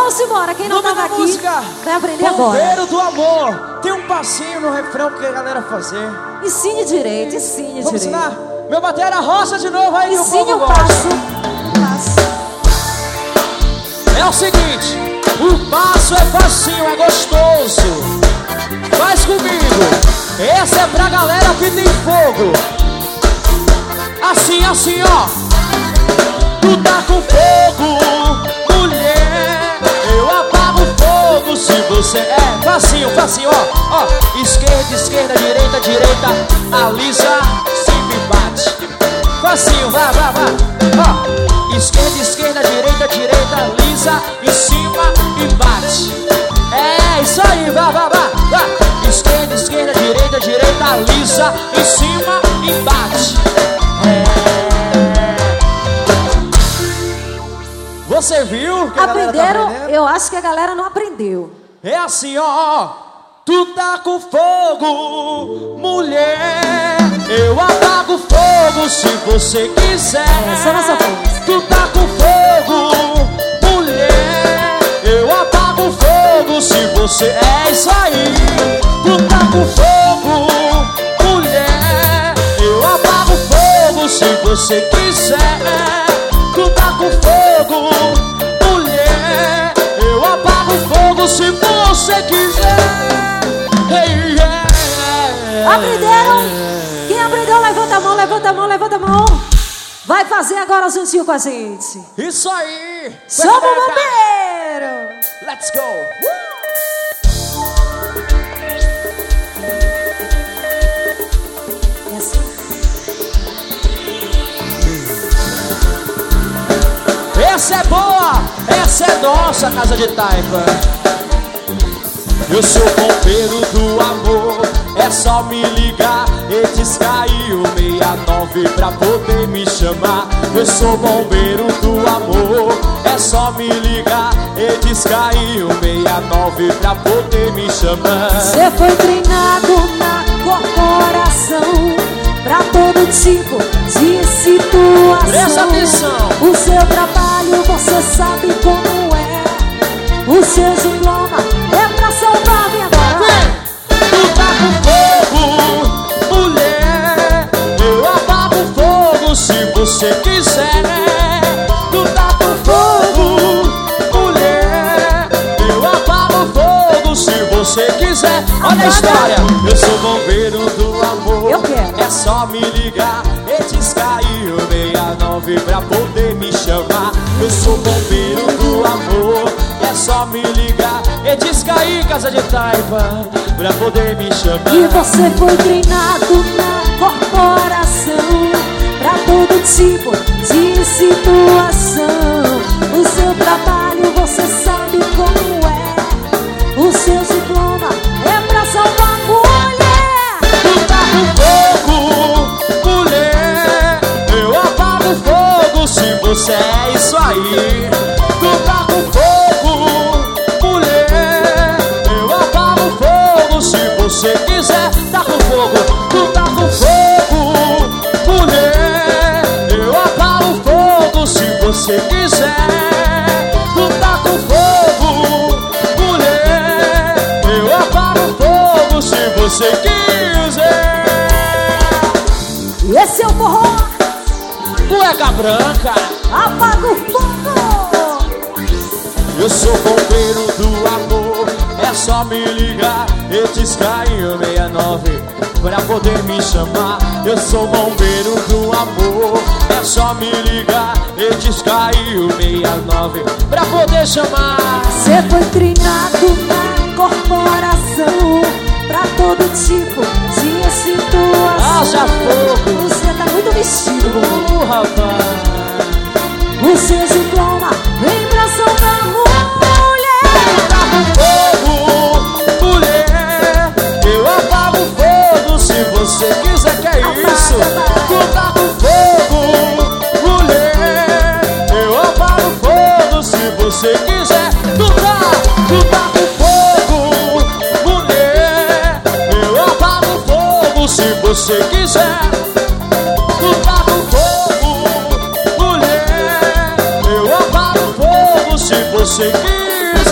vamos embora. Quem não tava aqui música, vai aprender agora. Bombeiro do Amor. Tem um passinho no refrão que a galera fazer. Ensine direito, ensine Vamos direito. ensinar? Meu batera roça de novo aí, Ensine o povo o gosta. passo. É o seguinte, o passo é facinho, é gostoso. Faz comigo. Esse é pra galera que tem fogo. Assim, assim, ó. Tu tá com fogo, mulher. Eu apago o fogo se você é. Facinho, facinho, ó, ó. Esquerda, esquerda, direita, direita. Alisa, se me bate. Facinho, vai, vai, vai. Ó. Esquerda, esquerda, direita, direita. Alisa, em cima e bate. É isso aí, vai, vai, vai, vai. Esquerda, esquerda, direita, direita. Alisa, em cima e bate. Você viu que a galera tá Aprenderam? aprendendo? Eu acho que a galera não aprendeu. É assim, ó. Tu tá com fogo, mulher. Eu apago fogo se você quiser. Essa é a nossa voz. Tu tá com fogo, mulher. Eu apago fogo se você... É isso aí. Tu tá com fogo, mulher. Eu apago fogo se você quiser. Tu tá com fogo, mulher. Eu apago fogo se você quiser. Hey, yeah. Aprenderam? Quem aprendeu, levanta a mão, levanta a mão, levanta a mão. Vai fazer agora juntinho com a gente. Isso aí. Somos bombeiro. Let's go. Essa é boa, essa é nossa Casa de Taipa. Eu sou bombeiro do amor, é só me ligar. Eles caiu 69 pra poder me chamar. Eu sou bombeiro do amor, é só me ligar. Eles caiu 69 pra poder me chamar. Você foi treinado na corporação pra todo tipo de situação. Presta atenção. O seu trabalho você sabe como é. O seu diploma é pra salvar minha vida. Tu tá com fogo, mulher. Eu apago fogo se você quiser. Tu tá com fogo, mulher. Eu apago fogo se você quiser. Olha a história. Eu sou bombeiro do amor. Eu quero. É só me ligar. Eles caiu 69 pra poder me chamar. Eu sou bombeiro do amor. É só me ligar. Eles caiu Casa de Taipa pra poder me chamar. E você foi treinado na corporação pra todo tipo de situação. O seu trabalho você sabe como é. O seu diploma é pra salvar mulher. Tu tá com fogo, mulher. Eu apago fogo se você é isso aí. Tu tá com fogo, mulher. Eu apago fogo se você quiser. Tá com fogo, tu tá com fogo, mulher. Eu apago fogo se você quiser. Tu tá com fogo, mulher. Eu apago fogo se você quiser. Esse é o forró. Cueca branca. Apaga o fogo. Eu sou bombeiro do amor, é só me ligar. Eles caiu 69 pra poder me chamar. Eu sou bombeiro do amor, é só me ligar. Eles caiu 69 pra poder chamar. Você foi treinado na corporação pra todo tipo de situação. Haja fogo. Você tá muito vestido. Rapaz. O seu diploma vem pra salvar mulher. Tá com fogo, mulher. Eu apago fogo se você quiser. Que é isso? Tu tá com fogo, mulher. Eu apago fogo se você quiser. Tu tá com fogo, mulher. Eu apago fogo se você quiser. Tu tá com fogo, mulher. Eu apago fogo se você quiser.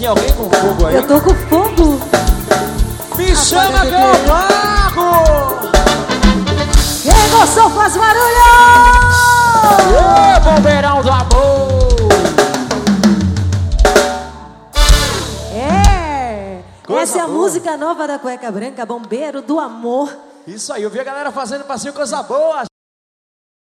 Tem alguém com fogo aí? Eu tô com fogo. Me chama que eu pago! Quem gostou faz barulho! Ô, bombeirão do amor! Essa é a música nova da Cueca Branca, Bombeiro do Amor. Isso aí, eu vi a galera fazendo passinho, coisa boa.